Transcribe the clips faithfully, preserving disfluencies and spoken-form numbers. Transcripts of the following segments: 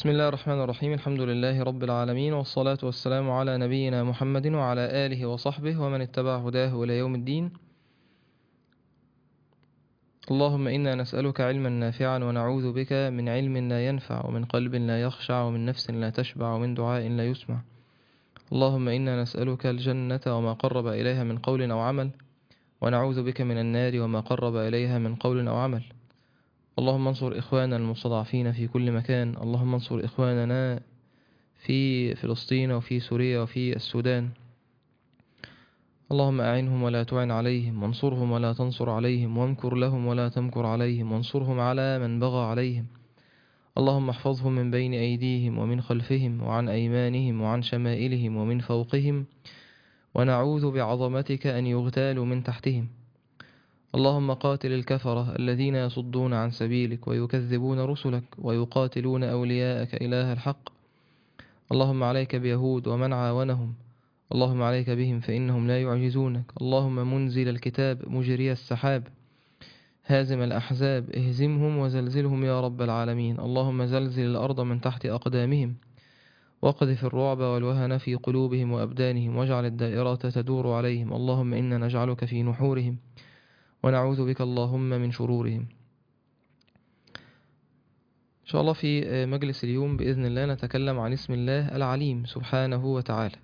بسم الله الرحمن الرحيم. الحمد لله رب العالمين، والصلاة والسلام على نبينا محمد وعلى آله وصحبه ومن اتبع هداه إلى يوم الدين. اللهم إنا نسألك علما نافعا ونعوذ بك من علم لا ينفع ومن قلب لا يخشع ومن نفس لا تشبع ومن دعاء لا يسمع. اللهم إنا نسألك الجنة وما قرب إليها من قول أو عمل، ونعوذ بك من النار وما قرب إليها من قول أو عمل. اللهم انصر إخواننا المستضعفين في كل مكان. اللهم انصر إخواننا في فلسطين وفي سوريا وفي السودان. اللهم أعنهم ولا تعن عليهم، وانصرهم ولا تنصر عليهم، وامكر لهم ولا تمكر عليهم، وانصرهم على من بغى عليهم. اللهم احفظهم من بين أيديهم ومن خلفهم وعن أيمانهم وعن شمائلهم ومن فوقهم، ونعوذ بعظمتك أن يغتالوا من تحتهم. اللهم قاتل الكفرة الذين يصدون عن سبيلك ويكذبون رسلك ويقاتلون أولياءك إله الحق. اللهم عليك بيهود ومن عاونهم، اللهم عليك بهم فإنهم لا يعجزونك. اللهم منزل الكتاب مجري السحاب هازم الأحزاب اهزمهم وزلزلهم يا رب العالمين. اللهم زلزل الأرض من تحت أقدامهم، واقذف الرعب والوهن في قلوبهم وأبدانهم، واجعل الدائرة تدور عليهم. اللهم إنا نجعلك في نحورهم ونعوذ بك اللهم من شرورهم. إن شاء الله في مجلس اليوم بإذن الله نتكلم عن اسم الله العليم سبحانه وتعالى.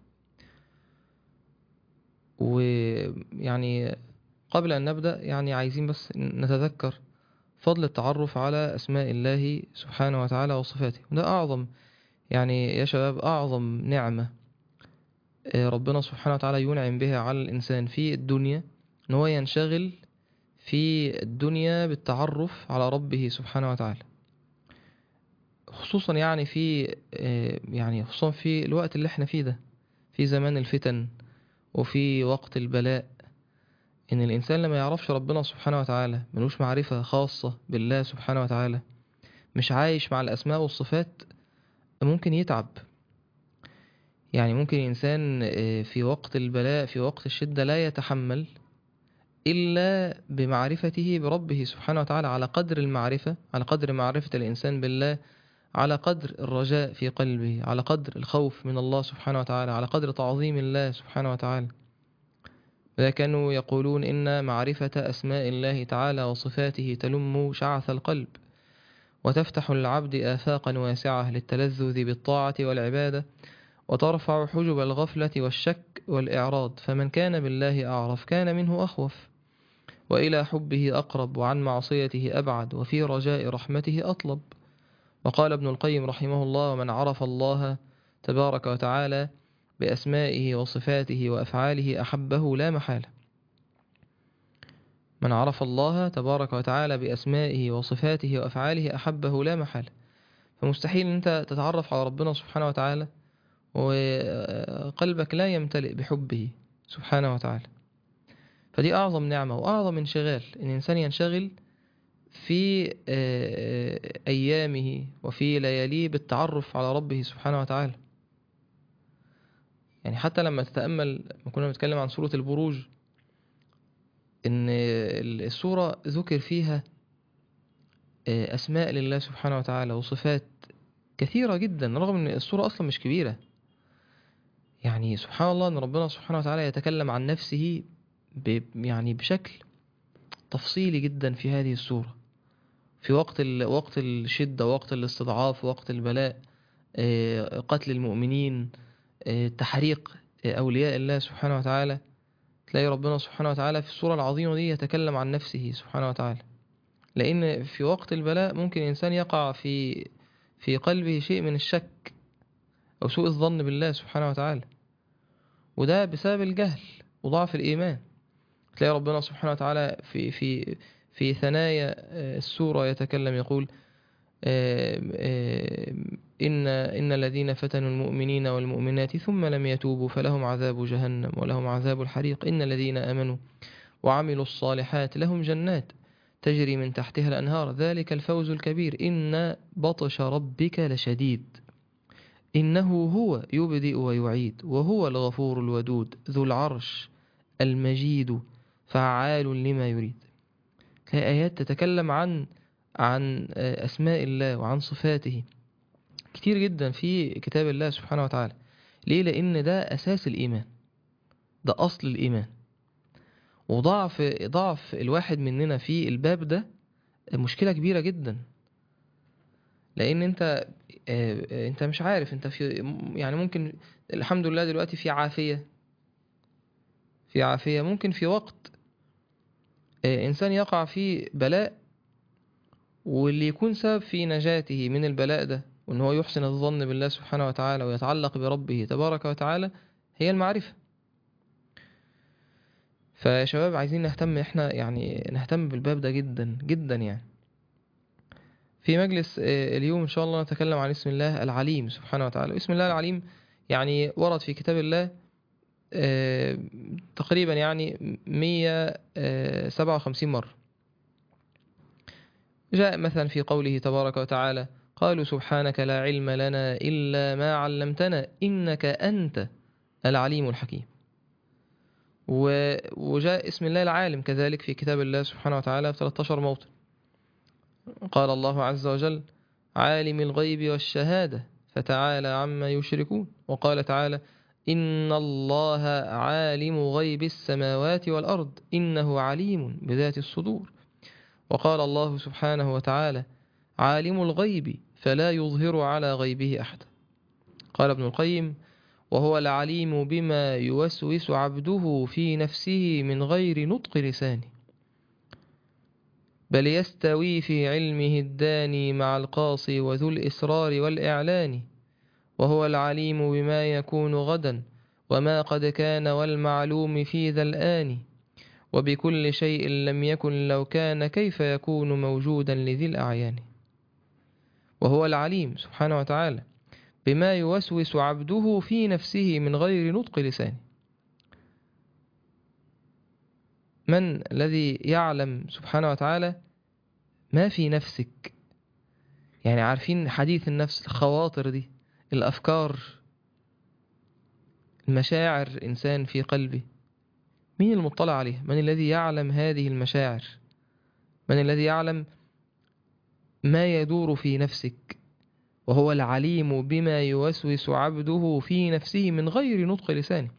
ويعني قبل أن نبدأ يعني عايزين بس نتذكر فضل التعرف على أسماء الله سبحانه وتعالى وصفاته. وده أعظم يعني يا شباب أعظم نعمة ربنا سبحانه وتعالى ينعم بها على الإنسان في الدنيا، إن هو ينشغل في الدنيا بالتعرف على ربه سبحانه وتعالى، خصوصا يعني في يعني خصوصا في الوقت اللي احنا فيه ده، في زمان الفتن وفي وقت البلاء. إن الإنسان لما يعرفش ربنا سبحانه وتعالى، ملوش معرفة خاصة بالله سبحانه وتعالى، مش عايش مع الأسماء والصفات، ممكن يتعب. يعني ممكن الإنسان في وقت البلاء في وقت الشدة لا يتحمل إلا بمعرفته بربه سبحانه وتعالى، على قدر المعرفة، على قدر معرفة الإنسان بالله، على قدر الرجاء في قلبه، على قدر الخوف من الله سبحانه وتعالى، على قدر تعظيم الله سبحانه وتعالى. كانوا يقولون إن معرفة أسماء الله تعالى وصفاته تلم شعث القلب، وتفتح للعبد آفاقا واسعة للتلذذ بالطاعة والعبادة، وترفع حجب الغفلة والشك والإعراض. فمن كان بالله أعرف كان منه أخوف، وإلى حبه أقرب، وعن معصيته أبعد، وفي رجاء رحمته أطلب. وقال ابن القيم رحمه الله: ومن عرف الله تبارك وتعالى بأسمائه وصفاته وأفعاله أحبه لا محالة. من عرف الله تبارك وتعالى بأسمائه وصفاته وأفعاله أحبه لا محالة. فمستحيل أن أنت تتعرف على ربنا سبحانه وتعالى وقلبك لا يمتلئ بحبه سبحانه وتعالى. فدي أعظم نعمة وأعظم انشغال، إن الإنسان ينشغل في أيامه وفي لياليه بالتعرف على ربه سبحانه وتعالى. يعني حتى لما تتأمل، كنا بنتكلم عن سورة البروج، إن السورة ذكر فيها أسماء لله سبحانه وتعالى وصفات كثيرة جدا، رغم أن السورة أصلا مش كبيرة. يعني سبحان الله أن ربنا سبحانه وتعالى يتكلم عن نفسه ب يعني بشكل تفصيلي جدا في هذه السورة، في وقت وقت الشدة، وقت الاستضعاف، وقت البلاء، قتل المؤمنين، تحريق أولياء الله سبحانه وتعالى. تلاقي ربنا سبحانه وتعالى في السورة العظيمة دي يتكلم عن نفسه سبحانه وتعالى، لأن في وقت البلاء ممكن الإنسان يقع في في قلبه شيء من الشك أو سوء الظن بالله سبحانه وتعالى، وده بسبب الجهل وضعف الإيمان. تلاقي ربنا سبحانه وتعالى في في في ثنايا السورة يتكلم يقول: إن إن الذين فتنوا المؤمنين والمؤمنات ثم لم يتوبوا فلهم عذاب جهنم ولهم عذاب الحريق. إن الذين آمنوا وعملوا الصالحات لهم جنات تجري من تحتها الأنهار ذلك الفوز الكبير. إن بطش ربك لشديد إنه هو يبدئ ويعيد وهو الغفور الودود ذو العرش المجيد فعال لما يريد. هي آيات تتكلم عن عن أسماء الله وعن صفاته كتير جدا في كتاب الله سبحانه وتعالى. ليه؟ لأن ده أساس الإيمان، ده أصل الإيمان. وضعف ضعف الواحد مننا في الباب ده مشكلة كبيرة جدا، لأن أنت آه، أنت مش عارف أنت في، يعني ممكن الحمد لله دلوقتي في عافية، في عافية ممكن في وقت آه، إنسان يقع في بلاء، واللي يكون سبب في نجاته من البلاء ده وإن هو يحسن الظن بالله سبحانه وتعالى ويتعلق بربه تبارك وتعالى هي المعرفة. فيا شباب عايزين نهتم، احنا يعني نهتم بالباب ده جدا جدا. يعني في مجلس آه، اليوم إن شاء الله نتكلم عن اسم الله العليم سبحانه وتعالى. اسم الله العليم يعني ورد في كتاب الله آه، تقريبا يعني مية سبعة وخمسين مرة. جاء مثلا في قوله تبارك وتعالى: قالوا سبحانك لا علم لنا إلا ما علمتنا إنك أنت العليم الحكيم. وجاء اسم الله العالم كذلك في كتاب الله سبحانه وتعالى في ثلاثة عشر موطن. قال الله عز وجل: عالم الغيب والشهادة فتعالى عما يشركون. وقال تعالى: إن الله عالم غيب السماوات والأرض إنه عليم بذات الصدور. وقال الله سبحانه وتعالى: عالم الغيب فلا يظهر على غيبه أحد. قال ابن القيم: وهو العليم بما يوسوس عبده في نفسه من غير نطق لسانه، بل يستوي في علمه الداني مع القاصي وذو الإسرار والإعلان. وهو العليم بما يكون غدا وما قد كان والمعلوم في ذا الآن، وبكل شيء لم يكن لو كان كيف يكون موجودا لذي الأعيان. وهو العليم سبحانه وتعالى بما يوسوس عبده في نفسه من غير نطق لسانه. من الذي يعلم سبحانه وتعالى ما في نفسك؟ يعني عارفين حديث النفس، الخواطر دي، الأفكار، المشاعر إنسان في قلبه، مين المطلع عليها؟ من الذي يعلم هذه المشاعر؟ من الذي يعلم ما يدور في نفسك؟ وهو العليم بما يوسوس عبده في نفسه من غير نطق لسانه.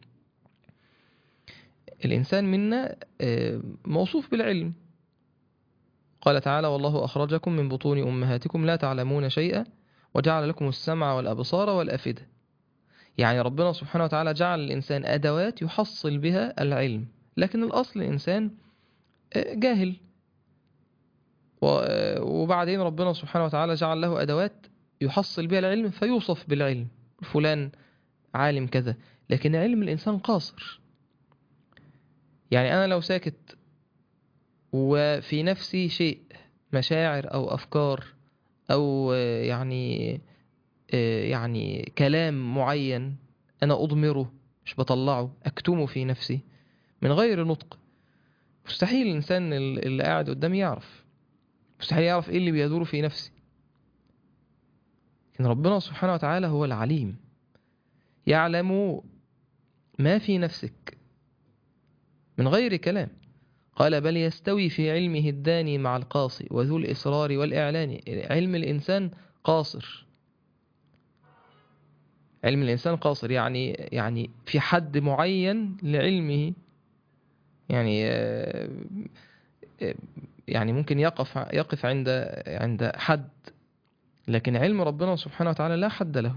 الإنسان منا موصوف بالعلم. قال تعالى: والله أخرجكم من بطون أمهاتكم لا تعلمون شيئا وجعل لكم السمع والأبصار والأفئدة. يعني ربنا سبحانه وتعالى جعل الإنسان أدوات يحصل بها العلم، لكن الأصل الإنسان جاهل. وبعدين ربنا سبحانه وتعالى جعل له أدوات يحصل بها العلم فيوصف بالعلم، فلان عالم كذا، لكن علم الإنسان قاصر. يعني أنا لو ساكت وفي نفسي شيء، مشاعر أو أفكار أو يعني يعني كلام معين، أنا أضمره، مش بطلعه، أكتمه في نفسي من غير نطق، مستحيل الإنسان اللي قاعد قدامي يعرف، مستحيل يعرف إيه اللي بيدور في نفسي. لكن ربنا سبحانه وتعالى هو العليم، يعلم ما في نفسك من غير كلام. قال: بل يستوي في علمه الداني مع القاصي وذو الإصرار والإعلان. علم الإنسان قاصر، علم الإنسان قاصر، يعني يعني في حد معين لعلمه، يعني يعني ممكن يقف يقف عند عند حد، لكن علم ربنا سبحانه وتعالى لا حد له.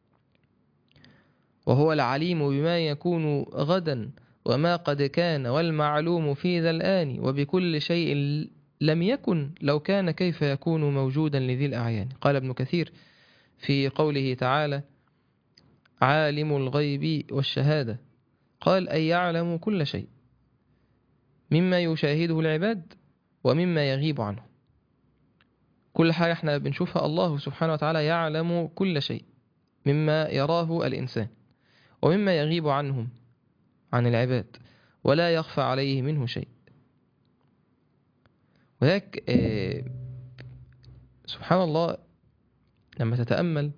وهو العليم بما يكون غدا وما قد كان والمعلوم في ذا الآن، وبكل شيء لم يكن لو كان كيف يكون موجودا لذي الأعيان. قال ابن كثير في قوله تعالى: عالم الغيب والشهادة، قال: أي يعلم كل شيء مما يشاهده العباد ومما يغيب عنه. كل حاجة احنا بنشوفها الله سبحانه وتعالى يعلم كل شيء مما يراه الإنسان ومما يغيب عنهم عن العباد، ولا يخفى عليه منه شيء. وذلك آه سبحان الله لما تتأمل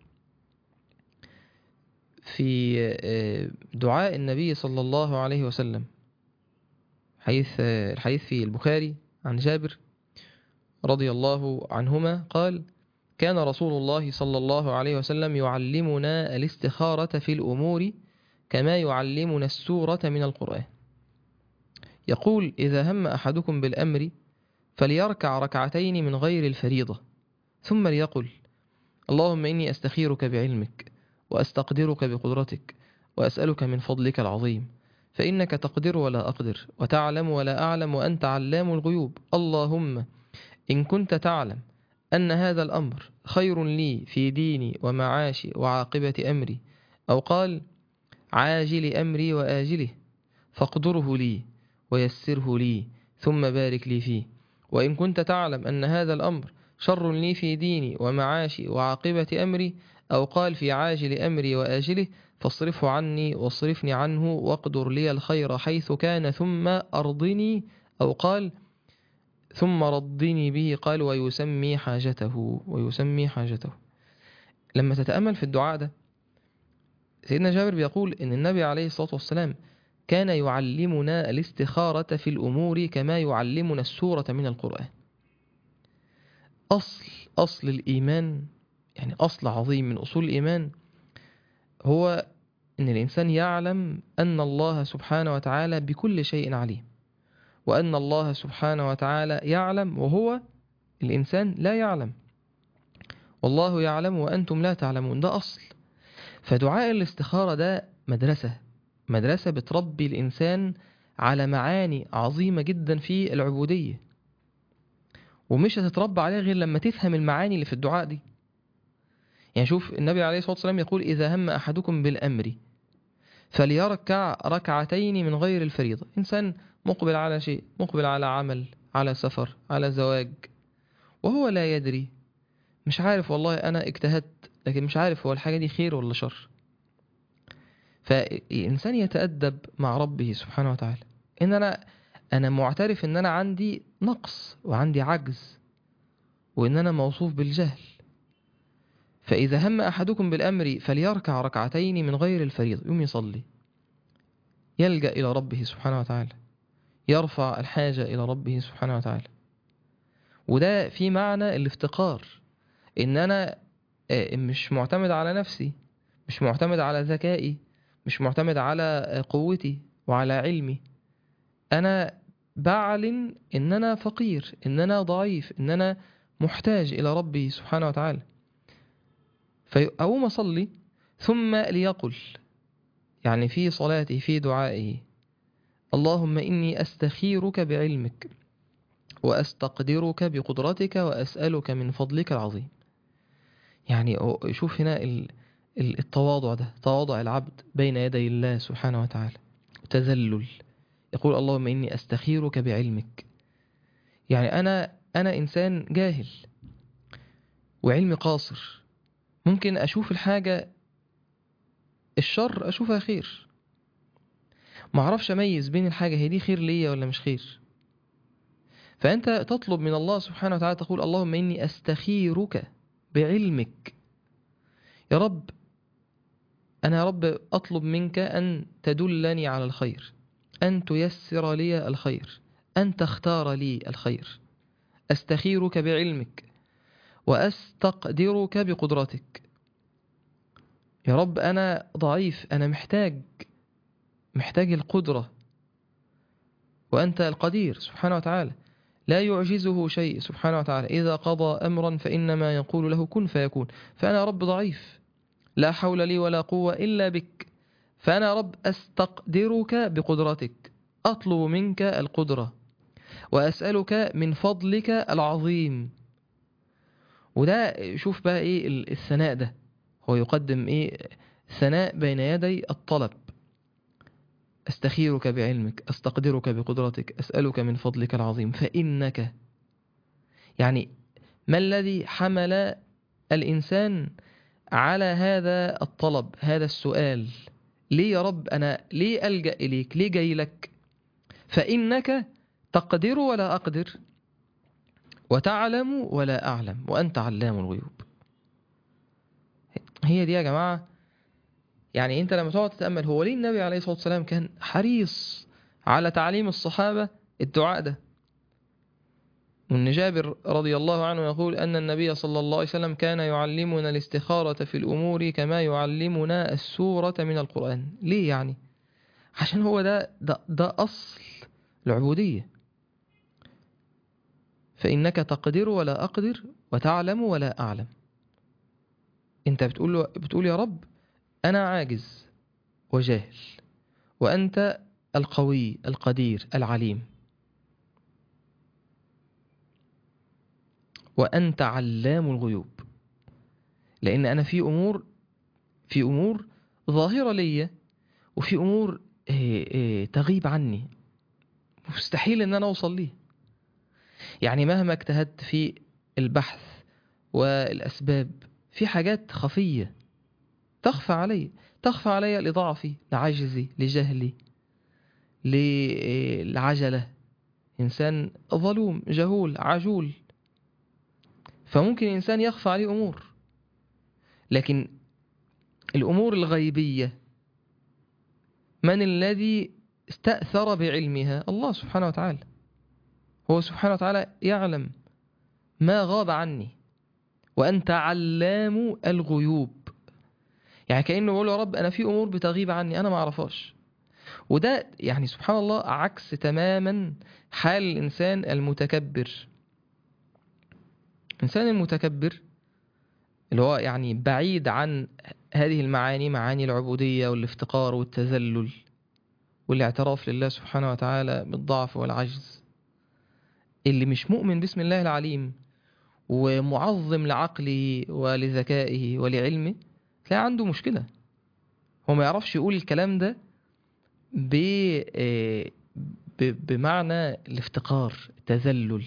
في آه دعاء النبي صلى الله عليه وسلم، حيث آه الحديث في البخاري عن جابر رضي الله عنهما قال: كان رسول الله صلى الله عليه وسلم يعلمنا الاستخارة في الأمور كما يعلمنا السورة من القرآن. يقول: إذا هم أحدكم بالأمر فليركع ركعتين من غير الفريضة، ثم ليقل: اللهم إني أستخيرك بعلمك وأستقدرك بقدرتك وأسألك من فضلك العظيم، فإنك تقدر ولا أقدر وتعلم ولا أعلم وأنت علام الغيوب. اللهم إن كنت تعلم أن هذا الأمر خير لي في ديني ومعاشي وعاقبة أمري، أو قال عاجل أمري وآجله، فاقدره لي ويسره لي ثم بارك لي فيه. وإن كنت تعلم أن هذا الأمر شر لي في ديني ومعاشي وعاقبة أمري، أو قال في عاجل أمري وآجله، فاصرفه عني واصرفني عنه واقدر لي الخير حيث كان ثم أرضني، أو قال ثم ردني به، قال ويسمي حاجته ويسمي حاجته. لما تتأمل في الدعاء ده، سيدنا جابر بيقول إن النبي عليه الصلاة والسلام كان يعلمنا الاستخارة في الأمور كما يعلمنا السورة من القرآن. أصل أصل الإيمان، يعني أصل عظيم من أصول الإيمان، هو أن الإنسان يعلم أن الله سبحانه وتعالى بكل شيء عليم، وأن الله سبحانه وتعالى يعلم وهو الإنسان لا يعلم، والله يعلم وأنتم لا تعلمون. ده أصل. فدعاء الاستخارة ده مدرسة مدرسة بتربي الإنسان على معاني عظيمة جدا في العبودية، ومش هتتربى عليها غير لما تفهم المعاني اللي في الدعاء دي. يعني شوف النبي عليه الصلاة والسلام يقول: إذا هم أحدكم بالأمر فليركع ركعتين من غير الفريضة. إنسان مقبل على شيء، مقبل على عمل، على سفر، على زواج، وهو لا يدري، مش عارف، والله أنا اجتهدت لكن مش عارف هو الحاجة دي خير ولا شر. فالإنسان يتأدب مع ربه سبحانه وتعالى، إن أنا أنا معترف إن أنا عندي نقص وعندي عجز وإن أنا موصوف بالجهل. فإذا هم أحدكم بالأمر فليركع ركعتين من غير الفريضة، يوم يصلي، يلجأ إلى ربه سبحانه وتعالى، يرفع الحاجة إلى ربه سبحانه وتعالى. وده في معنى الافتقار، إن أنا مش معتمد على نفسي، مش معتمد على ذكائي، مش معتمد على قوتي وعلى علمي. أنا بعلن إن أنا فقير، إن أنا ضعيف، إن أنا محتاج إلى ربي سبحانه وتعالى. فأقوم أصلي، ثم ليقل، يعني في صلاتي في دعائه: اللهم إني أستخيرك بعلمك وأستقدرك بقدرتك وأسألك من فضلك العظيم. يعني شوف هنا التواضع ده، تواضع العبد بين يدي الله سبحانه وتعالى، تذلل. يقول: اللهم إني أستخيرك بعلمك. يعني أنا أنا إنسان جاهل وعلمي قاصر، ممكن أشوف الحاجة الشر أشوفها خير، ما أعرفش أميز بين الحاجة هي دي خير ليا ولا مش خير. فأنت تطلب من الله سبحانه وتعالى، تقول: اللهم إني أستخيرك بعلمك. يا رب، أنا يا رب أطلب منك أن تدلني على الخير، أن تيسر لي الخير، أن تختار لي الخير. أستخيرك بعلمك وأستقدرك بقدرتك. يا رب أنا ضعيف، أنا محتاج محتاج القدرة، وأنت القدير سبحانه وتعالى، لا يعجزه شيء سبحانه وتعالى. إذا قضى أمرا فإنما يقول له كن فيكون. فأنا يا رب ضعيف، لا حول لي ولا قوة إلا بك. فأنا يا رب أستقدرك بقدرتك، أطلب منك القدرة، وأسألك من فضلك العظيم. وده شوف بقى إيه الثناء ده، هو يقدم إيه؟ ثناء بين يدي الطلب. أستخيرك بعلمك، أستقدرك بقدرتك، أسألك من فضلك العظيم. فإنك، يعني ما الذي حمل الإنسان على هذا الطلب، هذا السؤال؟ ليه يا رب أنا ليه ألجأ إليك، ليه جاي لك؟ فإنك تقدر ولا أقدر، وتعلم ولا أعلم، وأنت علام الغيوب. هي دي يا جماعة. يعني أنت لما تقعد تتأمل، هو ليه النبي عليه الصلاة والسلام كان حريص على تعليم الصحابة الدعاء ده؟ وأن جابر رضي الله عنه يقول أن النبي صلى الله عليه وسلم كان يعلمنا الاستخارة في الأمور كما يعلمنا السورة من القرآن. ليه يعني؟ عشان هو ده, ده, ده أصل العبودية. فإنك تقدر ولا أقدر وتعلم ولا أعلم. أنت بتقول, له بتقول يا رب أنا عاجز وجاهل، وأنت القوي القدير العليم، وأنت علام الغيوب. لأن أنا في أمور في أمور ظاهرة لي، وفي أمور تغيب عني، مستحيل أن أنا أوصل ليه. يعني مهما اجتهدت في البحث والأسباب، في حاجات خفية تخفى علي تخفى علي لضعفي، لعجزي، لجهلي، للعجلة. إنسان ظلوم جهول عجول، فممكن إنسان يخفى عليه أمور. لكن الأمور الغيبية من الذي استأثر بعلمها؟ الله سبحانه وتعالى. هو سبحانه وتعالى يعلم ما غاب عني، وأنت علام الغيوب. يعني كأنه يقول يا رب أنا في أمور بتغيب عني أنا ما أعرفهاش. وده يعني سبحان الله عكس تماما حال الإنسان المتكبر. الإنسان المتكبر اللي هو يعني بعيد عن هذه المعاني، معاني العبودية والافتقار والتذلل والاعتراف لله سبحانه وتعالى بالضعف والعجز، اللي مش مؤمن باسم الله العليم ومعظم لعقله ولذكائه ولعلمه، تلاقي عنده مشكلة. هو ما يعرفش يقول الكلام ده ب... ب... بمعنى الافتقار التذلل.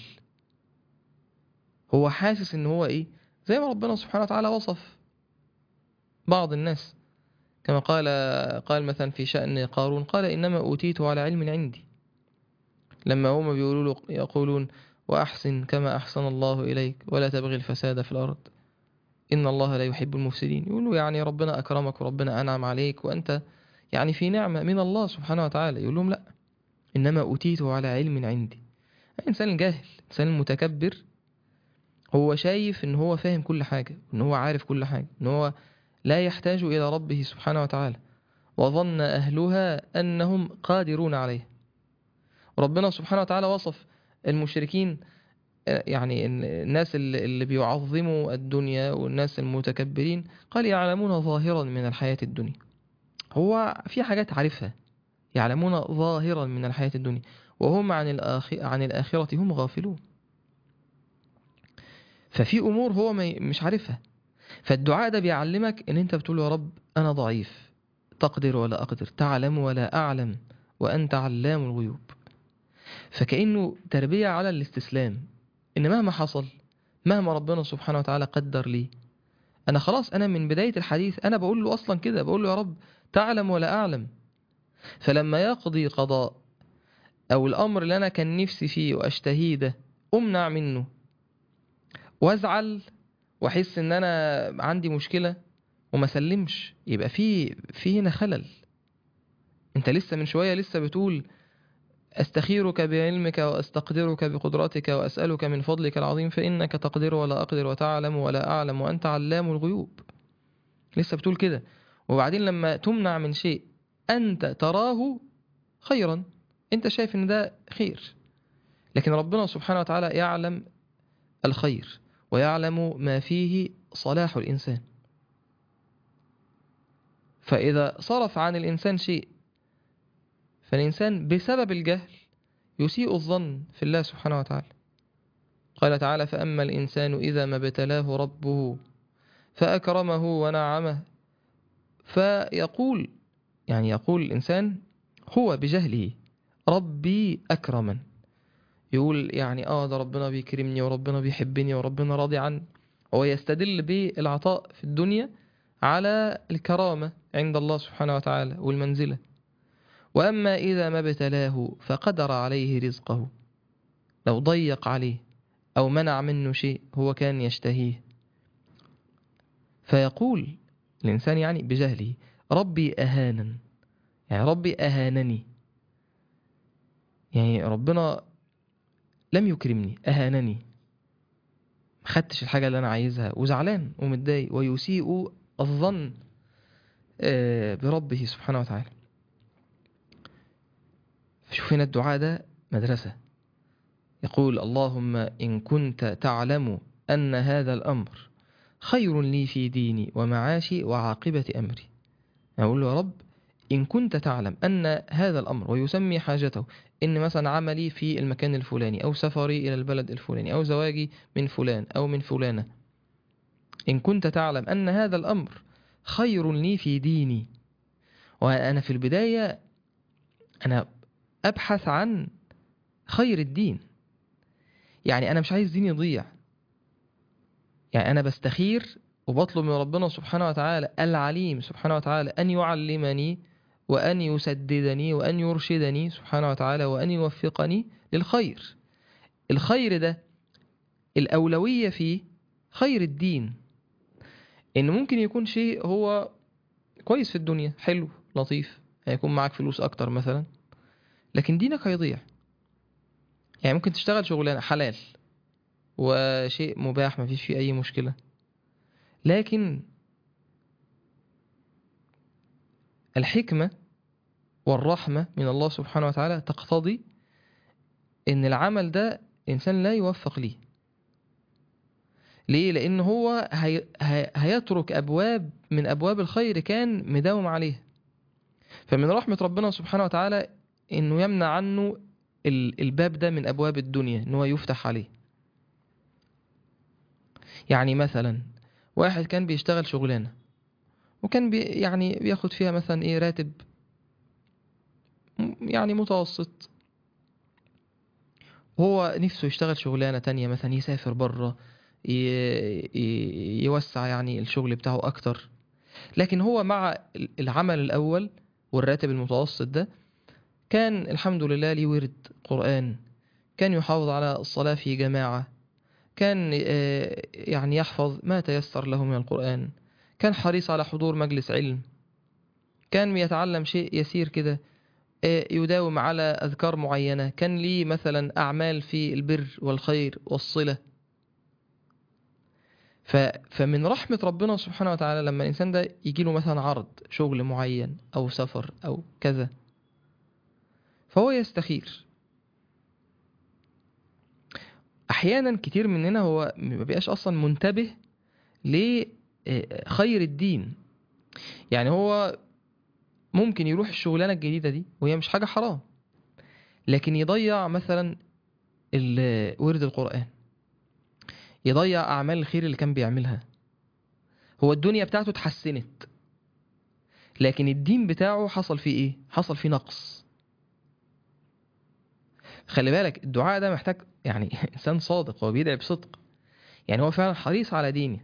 هو حاسس ان هو ايه، زي ما ربنا سبحانه وتعالى وصف بعض الناس كما قال قال مثلا في شأن قارون، قال إنما أوتيته على علم عندي. لما هم بيقولوا له يقولون وأحسن كما أحسن الله إليك ولا تبغي الفساد في الأرض إن الله لا يحب المفسدين. يقولوا يعني ربنا أكرمك وربنا أنعم عليك وأنت يعني في نعمة من الله سبحانه وتعالى. يقول لهم لا، إنما أوتيته على علم عندي. إنسان الجاهل، إنسان المتكبر، هو شايف إن هو فاهم كل حاجة، إن هو عارف كل حاجة، إن هو لا يحتاج إلى ربه سبحانه وتعالى، وظن أهلها أنهم قادرون عليه. ربنا سبحانه وتعالى وصف المشركين، يعني الناس اللي بيعظموا الدنيا والناس المتكبرين، قال يعلمون ظاهرا من الحياة الدنيا. هو في حاجات عارفها، يعلمون ظاهرا من الحياة الدنيا وهم عن الآخرة, عن الآخرة هم غافلون. ففي أمور هو مش عارفها. فالدعاء ده بيعلمك ان انت بتقول يا رب انا ضعيف، تقدر ولا اقدر، تعلم ولا اعلم، وانت علام الغيوب. فكأنه تربية على الاستسلام، ان مهما حصل، مهما ربنا سبحانه وتعالى قدر لي، انا خلاص انا من بداية الحديث انا بقول له اصلا كده، بقول له يا رب تعلم ولا اعلم. فلما يقضي قضاء او الامر اللي انا كان نفسي فيه واشتهيه ده امنع منه وازعل واحس ان انا عندي مشكلة وما سلمش، يبقى في في هنا خلل. انت لسه من شوية لسه بتقول استخيرك بعلمك واستقدرك بقدرتك واسألك من فضلك العظيم فإنك تقدر ولا أقدر وتعلم ولا أعلم وأنت علام الغيوب. لسه بتقول كده، وبعدين لما تمنع من شيء أنت تراه خيرا، انت شايف ان ده خير، لكن ربنا سبحانه وتعالى يعلم الخير ويعلم ما فيه صلاح الإنسان. فإذا صرف عن الإنسان شيء، فالإنسان بسبب الجهل يسيء الظن في الله سبحانه وتعالى. قال تعالى فأما الإنسان إذا ما ابتلاه ربه فأكرمه ونعمه، فيقول يعني يقول الإنسان هو بجهله ربي أكرمن، يقول يعني آه ده ربنا بيكرمني وربنا بيحبني وربنا راضي عني. هو يستدل بالعطاء في الدنيا على الكرامة عند الله سبحانه وتعالى والمنزلة. وأما إذا ما ابتلاه فقدر عليه رزقه، لو ضيق عليه أو منع منه شيء هو كان يشتهيه، فيقول الإنسان يعني بجهله ربي أهانن، يعني ربي أهانني. يعني ربنا لم يكرمني، أهانني، ما خدتش الحاجة اللي أنا عايزها، وزعلان ومتضايق، ويسيء الظن بربه سبحانه وتعالى. شوف هنا الدعاء ده مدرسة. يقول: اللهم إن كنت تعلم أن هذا الأمر خير لي في ديني ومعاشي وعاقبة أمري. أقول له: يا رب، إن كنت تعلم أن هذا الأمر، ويسمي حاجته، إن مثلا عملي في المكان الفلاني، أو سفري إلى البلد الفلاني، أو زواجي من فلان أو من فلانة، إن كنت تعلم أن هذا الأمر خير لي في ديني، وأنا في البداية أنا أبحث عن خير الدين، يعني أنا مش عايز ديني يضيع، يعني أنا بستخير وبطلب من ربنا سبحانه وتعالى العليم سبحانه وتعالى أن يعلمني، وأن يسددني، وأن يرشدني سبحانه وتعالى، وأن يوفقني للخير. الخير ده الأولوية فيه خير الدين. إن ممكن يكون شيء هو كويس في الدنيا، حلو لطيف، هيكون معك فلوس أكتر مثلا، لكن دينك هيضيع. يعني ممكن تشتغل شغلانة حلال وشيء مباح مفيش فيه أي مشكلة، لكن الحكمة والرحمة من الله سبحانه وتعالى تقتضي إن العمل ده إنسان لا يوفق ليه. ليه؟ لأن هو هي هي هيترك أبواب من أبواب الخير كان مداوم عليه. فمن رحمة ربنا سبحانه وتعالى إنه يمنع عنه الباب ده من أبواب الدنيا، إنه يفتح عليه. يعني مثلا واحد كان بيشتغل شغلانة، وكان بي يعني بياخد فيها مثلا إيه راتب يعني متوسط، هو نفسه يشتغل شغلانة تانية، مثلا يسافر بره، يوسع يعني الشغل بتاعه أكتر. لكن هو مع العمل الأول والراتب المتوسط ده كان الحمد لله ليه ورد قرآن، كان يحافظ على الصلاة في جماعة، كان يعني يحفظ ما تيسر له من القرآن، كان حريص على حضور مجلس علم، كان يتعلم شيء يسير كده، يداوم على أذكار معينة، كان ليه مثلا أعمال في البر والخير والصلة. فمن رحمة ربنا سبحانه وتعالى لما الإنسان ده يجيله مثلا عرض شغل معين أو سفر أو كذا، فهو يستخير. أحيانا كتير مننا هو ما بيبقاش أصلا منتبه لخير الدين. يعني هو ممكن يروح الشغلانة الجديدة دي وهي مش حاجة حرام، لكن يضيع مثلا ورد القرآن، يضيع أعمال الخير اللي كان بيعملها. هو الدنيا بتاعته اتحسنت، لكن الدين بتاعه حصل فيه ايه؟ حصل فيه نقص. خلي بالك الدعاء ده محتاج يعني إنسان صادق، هو بيدعي بصدق، يعني هو فعلا حريص على دينه،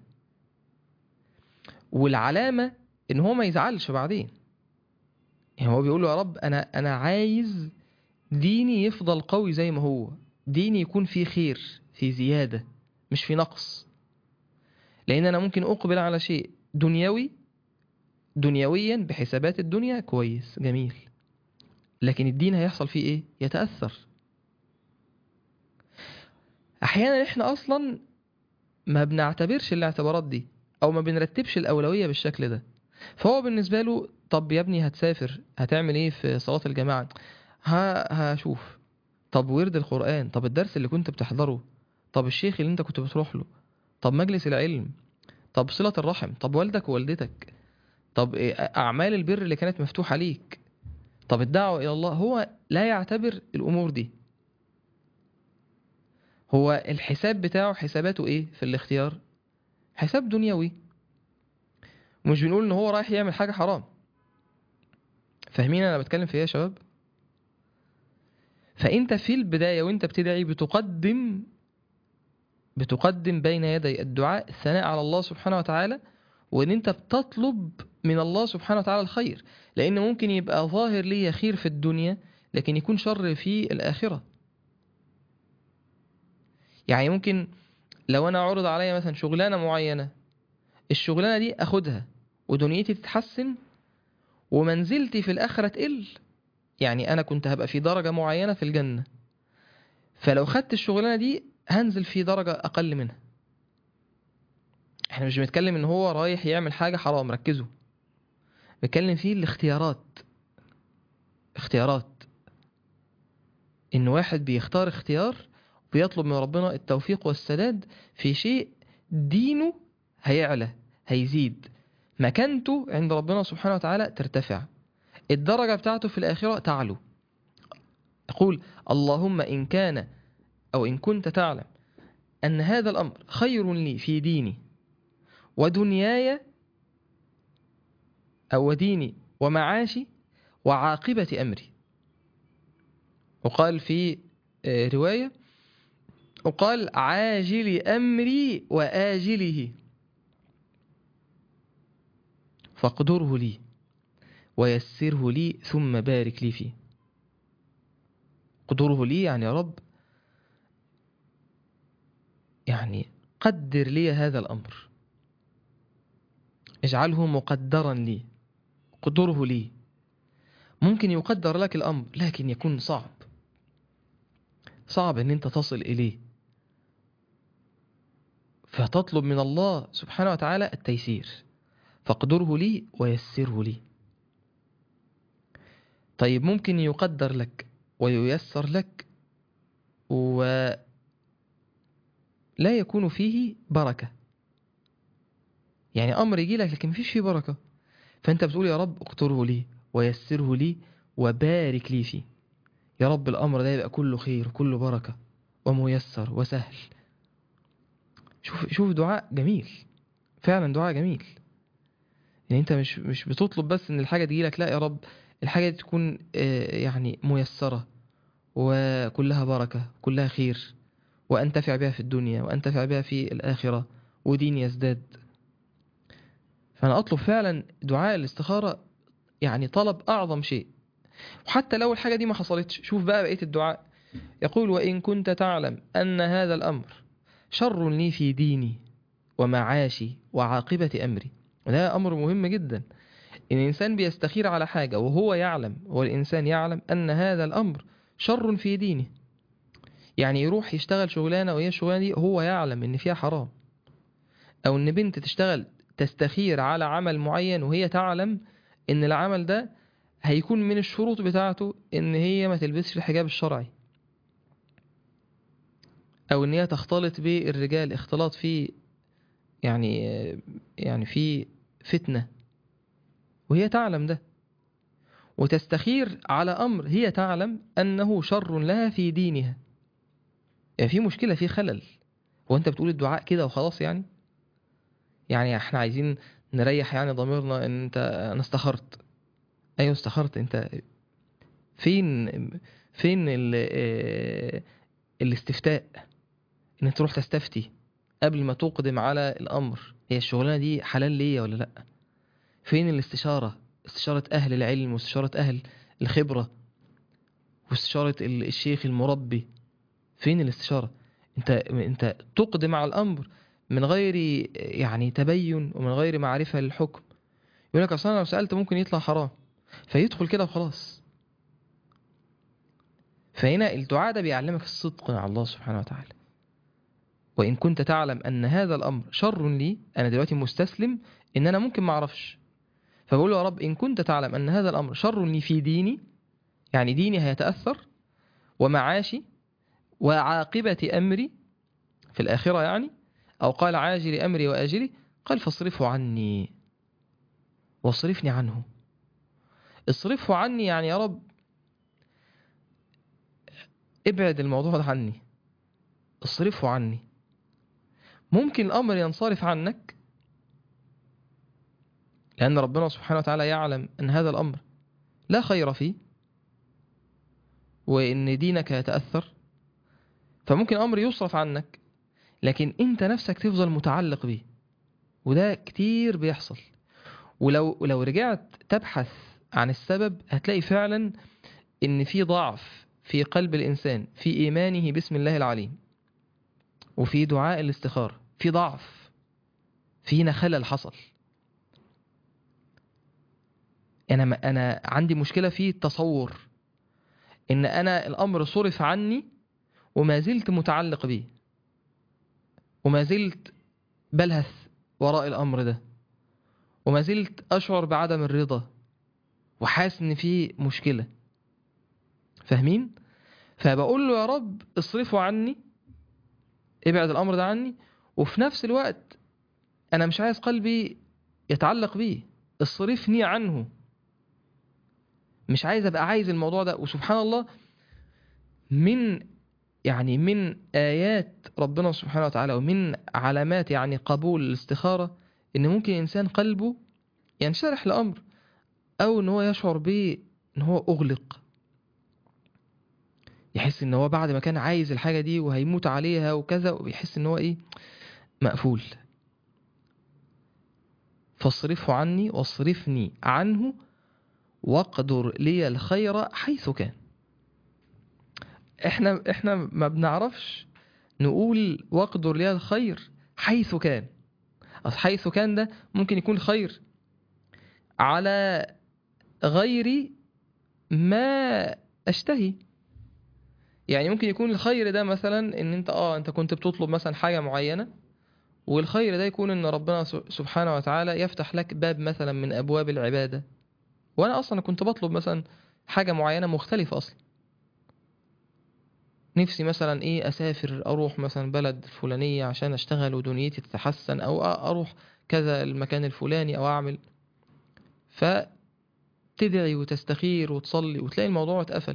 والعلامة إن هو ما يزعلش بعدين. يعني هو بيقول له: يا رب، أنا أنا عايز ديني يفضل قوي زي ما هو، ديني يكون فيه خير، فيه زيادة، مش فيه نقص. لأن أنا ممكن أقبل على شيء دنيوي دنيويا بحسابات الدنيا كويس جميل، لكن الدين هيحصل فيه إيه؟ يتأثر. أحيانا إحنا أصلا ما بنعتبرش الاعتبارات دي، أو ما بنرتبش الأولوية بالشكل ده. فهو بالنسبة له: طب يا ابني هتسافر، هتعمل إيه في صلاة الجماعة؟ ها هشوف. طب ورد القرآن، طب الدرس اللي كنت بتحضره، طب الشيخ اللي انت كنت بتروح له، طب مجلس العلم، طب صلة الرحم، طب والدك ووالدتك، طب أعمال البر اللي كانت مفتوحة ليك، طب الدعوة إلى الله. هو لا يعتبر الأمور دي. هو الحساب بتاعه حساباته إيه في الاختيار؟ حساب دنيوي. مش بنقول إن هو رايح يعمل حاجة حرام. فاهمين أنا بتكلم في إيه يا شباب؟ فأنت في البداية وأنت بتدعي بتقدم بتقدم بين يدي الدعاء الثناء على الله سبحانه وتعالى، وان انت بتطلب من الله سبحانه وتعالى الخير. لان ممكن يبقى ظاهر لي خير في الدنيا لكن يكون شر في الآخرة. يعني ممكن لو انا عرض عليا مثلا شغلانة معينة، الشغلانة دي اخدها ودنيتي تتحسن ومنزلتي في الآخرة تقل. يعني انا كنت هبقى في درجة معينة في الجنة، فلو خدت الشغلانة دي هنزل في درجة أقل منها. احنا مش بنتكلم ان هو رايح يعمل حاجة حرام، ركزوا، بنتكلم فيه الاختيارات. اختيارات ان واحد بيختار اختيار بيطلب من ربنا التوفيق والسداد في شيء دينه هيعلى، هيزيد، مكانته عند ربنا سبحانه وتعالى ترتفع، الدرجة بتاعته في الآخرة تعلو. يقول اللهم إن كان أو إن كنت تعلم أن هذا الأمر خير لي في ديني ودنياي أو ديني ومعاشي وعاقبة أمري. وقال في رواية وقال عاجل أمري وآجله فاقدره لي ويسره لي ثم بارك لي فيه. قدره لي يعني يا رب يعني قدر لي هذا الأمر، اجعله مقدرا لي، قدره لي. ممكن يقدر لك الأمر لكن يكون صعب، صعب ان انت تصل إليه، فتطلب من الله سبحانه وتعالى التيسير، فاقدره لي ويسره لي. طيب ممكن يقدر لك وييسر لك ولا يكون فيه بركة، يعني أمر يجي لك لكن فيش فيه بركة، فأنت بتقول يا رب اقدره لي ويسره لي وبارك لي فيه. يا رب الأمر ده يبقى كله خير وكله بركة وميسر وسهل. شوف شوف دعاء جميل، فعلا دعاء جميل. يعني انت مش مش بتطلب بس ان الحاجة تجي لك، لا يا رب الحاجة دي تكون يعني ميسرة وكلها بركة كلها خير، وأنتفع بها في الدنيا وأنتفع بها في الآخرة ودين يزداد. فأنا أطلب فعلا دعاء الاستخارة، يعني طلب أعظم شيء. وحتى لو الحاجة دي ما حصلتش، شوف بقى بقية الدعاء. يقول وإن كنت تعلم أن هذا الأمر شر لي في ديني ومعاشي وعاقبة أمري. وده أمر مهم جدا، إن الإنسان بيستخير على حاجة وهو يعلم، والإنسان يعلم أن هذا الأمر شر في دينه. يعني يروح يشتغل شغلانة وهي الشغلانة دي هو يعلم إن فيها حرام، أو إن بنت تشتغل تستخير على عمل معين وهي تعلم إن العمل ده هيكون من الشروط بتاعته إن هي ما تلبسش الحجاب الشرعي، أو إن هي تختلط بالرجال اختلاط فيه يعني يعني في فتنة، وهي تعلم ده، وتستخير على أمر هي تعلم أنه شر لها في دينها. يعني في مشكلة، في خلل. وأنت بتقول الدعاء كده وخلاص؟ يعني يعني احنا عايزين نريح يعني ضميرنا ان انت انا استخرت. ايوه استخرت، انت فين فين ال اه الاستفتاء، ان انت تروح تستفتي قبل ما تقدم على الامر هي الشغلانه دي حلال ليا ولا لا؟ فين الاستشاره، استشاره اهل العلم واستشاره اهل الخبره واستشاره الشيخ المربي؟ فين الاستشاره؟ انت انت تقدم على الامر من غير يعني تبين ومن غير معرفه للحكم. يقول لك اصلا لو سألت ممكن يطلع حرام، فيدخل كده وخلاص. فهنا الدعاء ده بيعلمك الصدق مع الله سبحانه وتعالى. وإن كنت تعلم أن هذا الأمر شر لي، أنا دلوقتي مستسلم إن أنا ممكن ما أعرفش، فبقول له يا رب إن كنت تعلم أن هذا الأمر شر لي في ديني، يعني ديني هيتأثر، ومعاشي، وعاقبة أمري في الآخرة يعني، أو قال عاجل أمري وآجلي، قال فاصرفه عني واصرفني عنه. اصرفه عني يعني يا رب ابعد الموضوع ده عني، اصرفه عني. ممكن الأمر ينصرف عنك لأن ربنا سبحانه وتعالى يعلم أن هذا الأمر لا خير فيه وإن دينك يتأثر، فممكن أمر يصرف عنك لكن أنت نفسك تفضل متعلق به. وده كتير بيحصل. ولو لو رجعت تبحث عن السبب هتلاقي فعلا إن في ضعف في قلب الإنسان في إيمانه باسم الله العليم وفي دعاء الاستخارة، في ضعف، فينا خلل حصل. أنا أنا عندي مشكلة في التصور إن أنا الأمر صرف عني وما زلت متعلق بيه، وما زلت بلهث وراء الأمر ده، وما زلت أشعر بعدم الرضا وحاسس إن في مشكلة. فاهمين؟ فبقول له يا رب اصرفه عني، ابعد الأمر ده عني، وفي نفس الوقت أنا مش عايز قلبي يتعلق بيه، اصرفني عنه. مش عايز أبقى عايز الموضوع ده. وسبحان الله، من يعني من آيات ربنا سبحانه وتعالى ومن علامات يعني قبول الاستخارة إن ممكن إنسان قلبه ينشرح لأمر، أو إن هو يشعر به إن هو أغلق، يحس إن هو بعد ما كان عايز الحاجة دي وهيموت عليها وكذا، ويحس إن هو إيه، مقفول. فاصرفه عني واصرفني عنه واقدر لي الخير حيث كان. احنا احنا ما بنعرفش نقول واقدر لي الخير حيث كان. أصل حيث كان ده ممكن يكون خير على غير ما أشتهي. يعني ممكن يكون الخير ده مثلا ان انت اه انت كنت بتطلب مثلا حاجة معينة، والخير ده يكون ان ربنا سبحانه وتعالى يفتح لك باب مثلا من ابواب العبادة، وانا اصلا كنت بطلب مثلا حاجة معينة مختلفة اصلا. نفسي مثلا ايه اسافر، اروح مثلا بلد فلانية عشان اشتغل ودنيتي تتحسن، او اروح كذا المكان الفلاني او اعمل. فتدعي وتستخير وتصلي وتلاقي الموضوع اتقفل،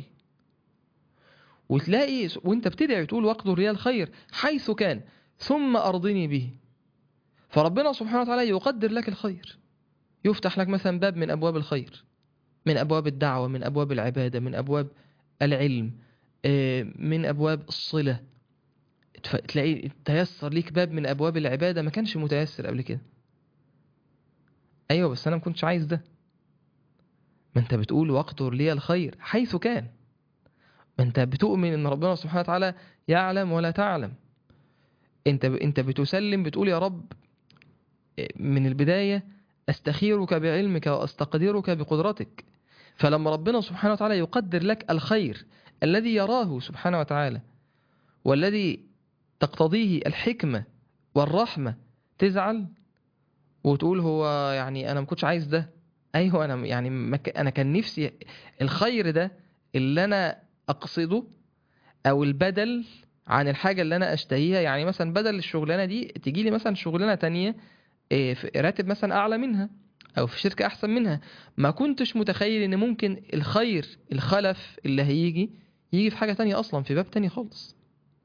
وتلاقي وانت بتدعي تقول واقدر لي الخير حيث كان ثم ارضني به. فربنا سبحانه وتعالى يقدر لك الخير، يفتح لك مثلا باب من ابواب الخير، من ابواب الدعوة، من ابواب العبادة، من ابواب العلم، من ابواب الصلة. تلاقي تيسر ليك باب من ابواب العبادة ما كانش متيسر قبل كده. ايوه بس انا ما كنتش عايز ده. ما انت بتقول واقدر لي الخير حيث كان، ما انت بتؤمن ان ربنا سبحانه وتعالى يعلم ولا تعلم. انت انت بتسلم، بتقول يا رب من البداية استخيرك بعلمك واستقدرك بقدرتك. فلما ربنا سبحانه وتعالى يقدر لك الخير الذي يراه سبحانه وتعالى والذي تقتضيه الحكمة والرحمة، تزعل وتقول هو يعني انا ما كنتش عايز ده. ايوه انا يعني انا كان نفسي الخير ده اللي انا اقصده، او البدل عن الحاجة اللي انا اشتهيها. يعني مثلا بدل الشغلانة دي تجي لي مثلا شغلانة تانية في راتب مثلا اعلى منها، او في شركة احسن منها. ما كنتش متخيل ان ممكن الخير الخلف اللي هيجي يجي في حاجة تانية اصلا، في باب تاني خالص.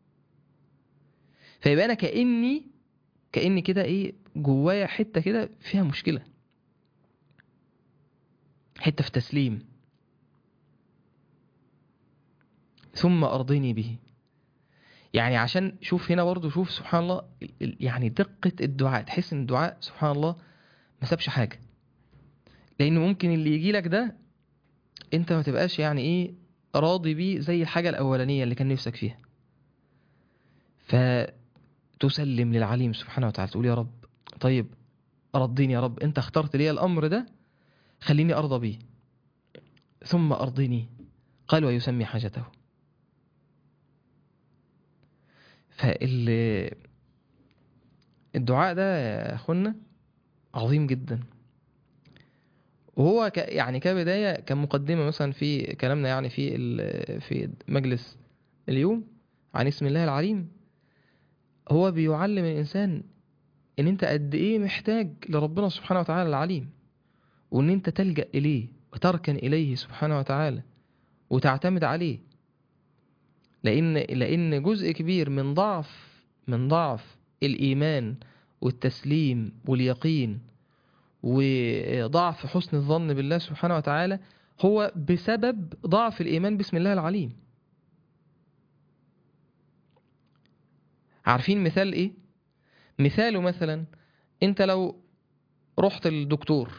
فيبقى انا كأني كأني كده ايه، جوايا حتة كده فيها مشكلة، حتة في تسليم. ثم ارضني به. يعني عشان شوف هنا برضو، شوف سبحان الله يعني دقة الدعاء، تحس ان الدعاء سبحان الله ما سابش حاجة. لانه ممكن اللي يجي لك ده انت ما تبقاش يعني ايه راضي بيه زي الحاجة الاولانية اللي كان نفسك فيها. فتسلم للعليم سبحانه وتعالى، تقول يا رب طيب ارضيني يا رب، انت اخترت لي الامر ده، خليني ارضى بيه. ثم ارضيني. قال ويسمي حاجته. فالدعاء ده يا اخوانا عظيم جدا. وهو ك يعني كبداية كمقدمة مثلا في كلامنا يعني في في مجلس اليوم عن اسم الله العليم، هو بيعلم الإنسان إن أنت قد إيه محتاج لربنا سبحانه وتعالى العليم، وإن أنت تلجأ إليه وتركن إليه سبحانه وتعالى وتعتمد عليه. لأن لأن جزء كبير من ضعف من ضعف الإيمان والتسليم واليقين وضعف حسن الظن بالله سبحانه وتعالى هو بسبب ضعف الإيمان باسم الله العليم. عارفين مثال إيه؟ مثاله مثلا أنت لو رحت الدكتور،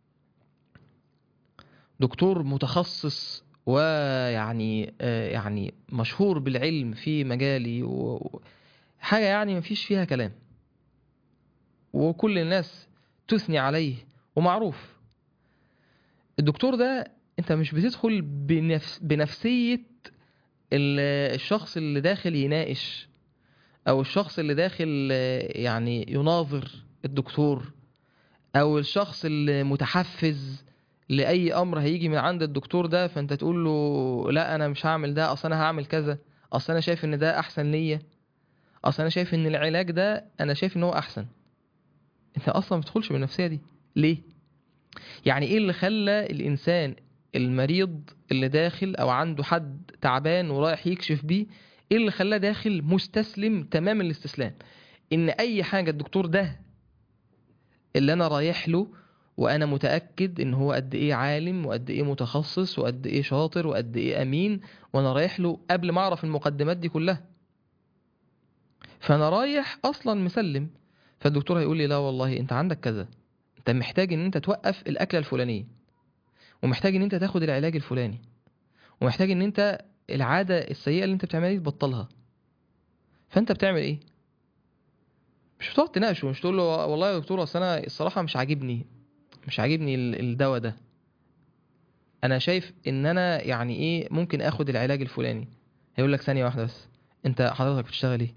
دكتور متخصص ويعني يعني مشهور بالعلم في مجالي، وحاجة يعني مفيش فيها كلام، وكل الناس تثني عليه ومعروف. الدكتور ده انت مش بتدخل بنفس بنفسية الشخص اللي داخل يناقش، او الشخص اللي داخل يعني يناظر الدكتور، او الشخص اللي متحفز لاي امر هيجي من عند الدكتور ده، فانت تقول له لا انا مش هعمل ده، اصل انا هعمل كذا، اصل انا شايف ان ده احسن ليا، اصل انا شايف ان العلاج ده انا شايف ان هو احسن. انت اصلا ما بتدخلش بالنفسيه دي ليه؟ يعني ايه اللي خلى الانسان المريض اللي داخل او عنده حد تعبان ورايح يكشف بيه، ايه اللي خلاه داخل مستسلم تمام الاستسلام ان اي حاجه الدكتور ده اللي انا رايح له وانا متاكد ان هو قد ايه عالم وقد ايه متخصص وقد ايه شاطر وقد ايه امين، وانا رايح له قبل ما اعرف المقدمات دي كلها، فانا رايح اصلا مسلم. فالدكتور هيقول لي لا والله انت عندك كذا، انت محتاج ان انت توقف الاكله الفلانيه، ومحتاج ان انت تاخد العلاج الفلاني، ومحتاج ان انت العاده السيئه اللي انت بتعملها دي تبطلها. فانت بتعمل ايه؟ مش بتقعد تناقشه، مش تقول له والله يا دكتور اصل انا الصراحه مش عاجبني مش عاجبني ال- الدواء ده، انا شايف ان انا يعني ايه ممكن اخد العلاج الفلاني. هيقول لك ثانيه واحده بس، انت حضرتك بتشتغل ايه؟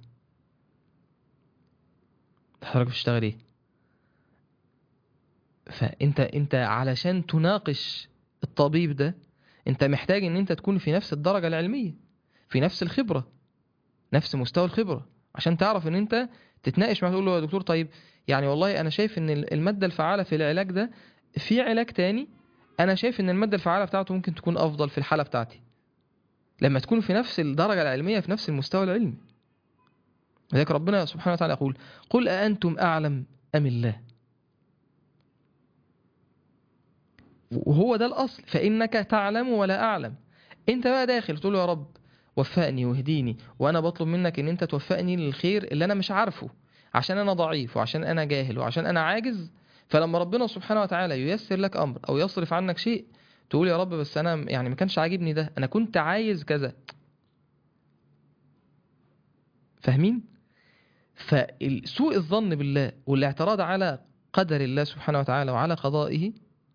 حضرتك بتشتغل ايه؟ فانت انت علشان تناقش الطبيب ده، انت محتاج ان انت تكون في نفس الدرجه العلميه، في نفس الخبره، نفس مستوى الخبره، عشان تعرف ان انت تتناقش معاه. تقول له يا دكتور طيب يعني والله انا شايف ان الماده الفعاله في العلاج ده في علاج تاني، انا شايف ان الماده الفعاله بتاعته ممكن تكون افضل في الحاله بتاعتي. لما تكون في نفس الدرجه العلميه، في نفس المستوى العلمي. لذلك ربنا سبحانه وتعالى يقول قل أأنتم أعلم أم الله. وهو ده الأصل، فإنك تعلم ولا أعلم. أنت بقى داخل تقول له يا رب وفقني واهديني، وأنا بطلب منك أن أنت توفقني للخير اللي أنا مش عارفه، عشان أنا ضعيف وعشان أنا جاهل وعشان أنا عاجز. فلما ربنا سبحانه وتعالى ييسر لك أمر أو يصرف عنك شيء، تقول يا رب بس أنا يعني ما كانش عاجبني ده، أنا كنت عايز كذا. فاهمين؟ فسوء الظن بالله والاعتراض على قدر الله سبحانه وتعالى وعلى قضائه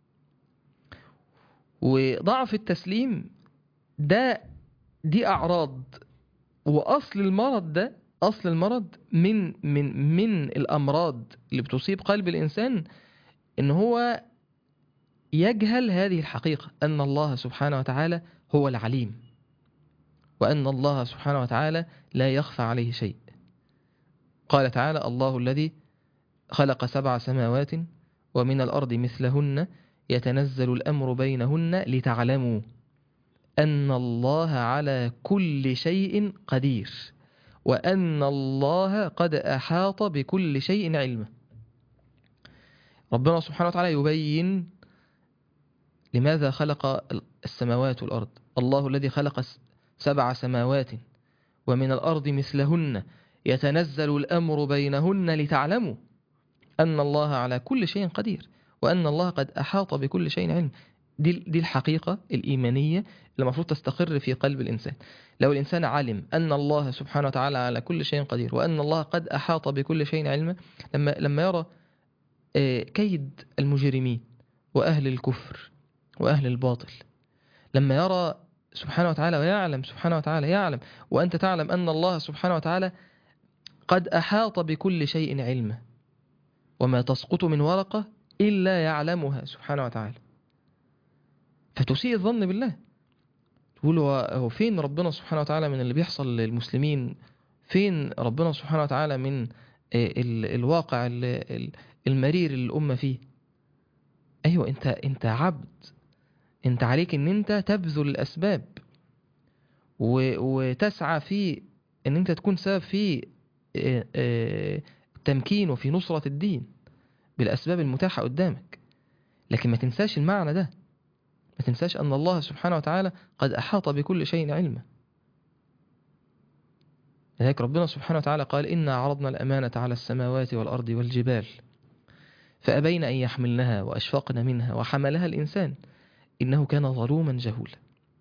وضعف التسليم، ده دي أعراض. وأصل المرض ده، أصل المرض من من من الأمراض اللي بتصيب قلب الإنسان، إن هو يجهل هذه الحقيقة، أن الله سبحانه وتعالى هو العليم، وأن الله سبحانه وتعالى لا يخفى عليه شيء. قال تعالى الله الذي خلق سبع سماوات ومن الأرض مثلهن يتنزل الأمر بينهن لتعلموا أن الله على كل شيء قدير وأن الله قد أحاط بكل شيء علما. ربنا سبحانه وتعالى يبين لماذا خلق السماوات والأرض. الله الذي خلق سبع سماوات ومن الأرض مثلهن يتنزل الأمر بينهن لتعلموا أن الله على كل شيء قدير وأن الله قد أحاط بكل شيء علم. دي, دي الحقيقة الإيمانية اللي المفروض تستقر في قلب الإنسان. لو الإنسان علم أن الله سبحانه وتعالى على كل شيء قدير وأن الله قد أحاط بكل شيء علما، لما, لما يرى كيد المجرمين وأهل الكفر وأهل الباطل، لما يرى سبحانه وتعالى ويعلم سبحانه وتعالى يعلم وأنت تعلم أن الله سبحانه وتعالى قد أحاط بكل شيء علما، وما تسقط من ورقة إلا يعلمها سبحانه وتعالى، فتسيء الظن بالله. تقول هو فين ربنا سبحانه وتعالى من اللي بيحصل للمسلمين؟ فين ربنا سبحانه وتعالى من الواقع المرير اللي الأمة فيه؟ أيوة، أنت أنت عبد، أنت عليك أن أنت تبذل الأسباب وتسعى في أن أنت تكون سبب في التمكين وفي نصرة الدين بالأسباب المتاحة قدامك. لكن ما تنساش المعنى ده، ما تنساش أن الله سبحانه وتعالى قد أحاط بكل شيء علما. لذلك ربنا سبحانه وتعالى قال إنا عرضنا الأمانة على السماوات والأرض والجبال فأبين أن يحملنها وأشفقن منها وحملها الإنسان إنه كان ظلوما جهولا.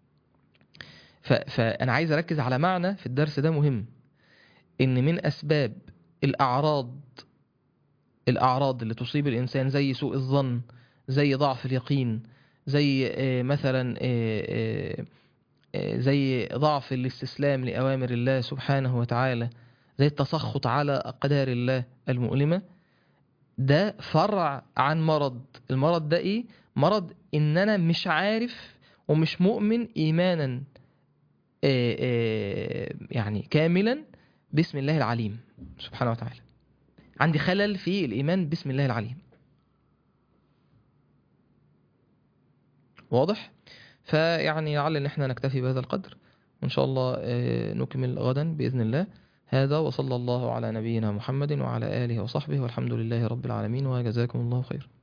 فأنا عايز أركز على معنى في الدرس ده مهم، إن من أسباب الأعراض الأعراض اللي تصيب الإنسان زي سوء الظن، زي ضعف اليقين، زي مثلا زي ضعف الاستسلام لأوامر الله سبحانه وتعالى، زي التسخط على أقدار الله المؤلمة، ده فرع عن مرض. المرض ده إيه؟ مرض إن أنا مش عارف ومش مؤمن إيمانا يعني كاملا باسم الله العليم سبحانه وتعالى. عندي خلل في الإيمان باسم الله العليم. واضح؟ فيعني لعل ان احنا نكتفي بهذا القدر، وان شاء الله نكمل غدا بإذن الله. هذا وصلى الله على نبينا محمد وعلى آله وصحبه، والحمد لله رب العالمين، وجزاكم الله خير.